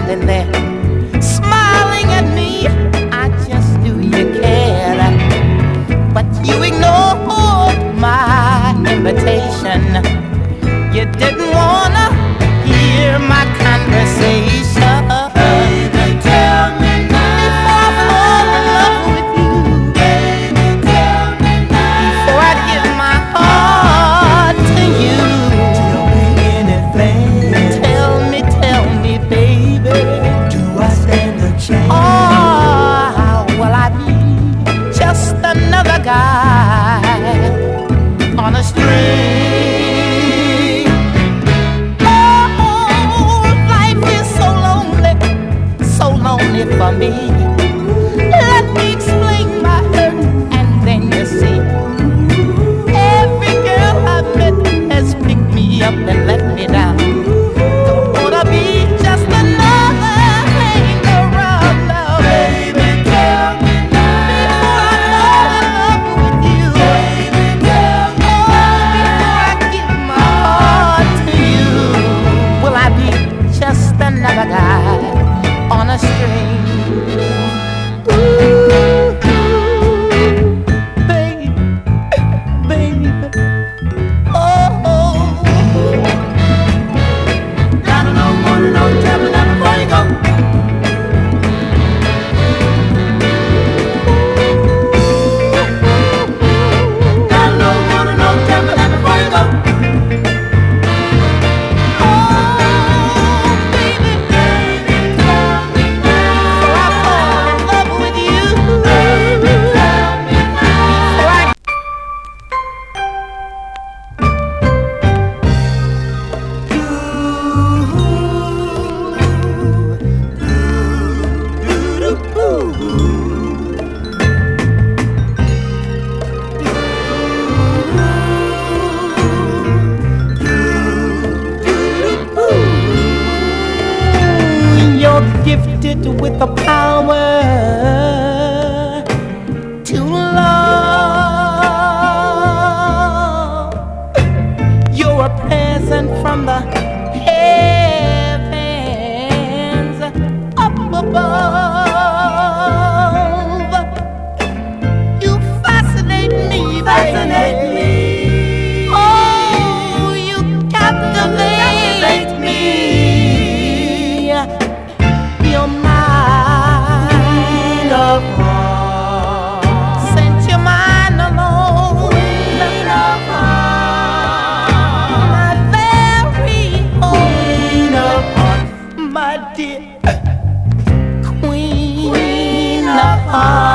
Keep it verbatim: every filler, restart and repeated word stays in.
standing there, smiling at me. I just knew you cared, but you ignored my invitation. You didn't wanna hear my conversation. Baby, tell me now. Before I fall in love with you. Baby, tell me now. Before I give my heart to you. Tell me anything. Tell me, tell me, baby. Do I stand a chance? Oh, will I be just another guy on a string? For me, let me explain my hurt, and then you see, every girl I've met has picked me up and let me down. Don't wanna be just another hang around now, baby. Tell me now. Before I fall in love with you, baby, tell me now. Before I give my heart to you, will I be just another guy on a string? Gifted with the power to love. You're a present from the heavens up above. You fascinate me, fascinate me. Oh, you captivate me. You're mine of heart. Since you're mine alone, queen of heart. My very own of heart, my dear queen of heart.